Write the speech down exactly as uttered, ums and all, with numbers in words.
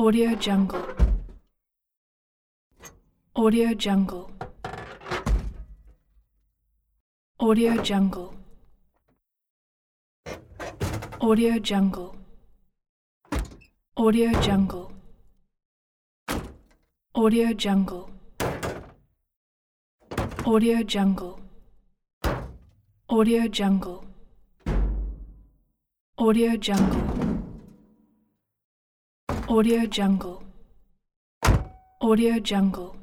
Audio Jungle. Audio Jungle. Audio Jungle. Audio Jungle. Audio Jungle. Audio Jungle. Audio Jungle. Audio Jungle. Audio Jungle. Audio Jungle. Audio Jungle.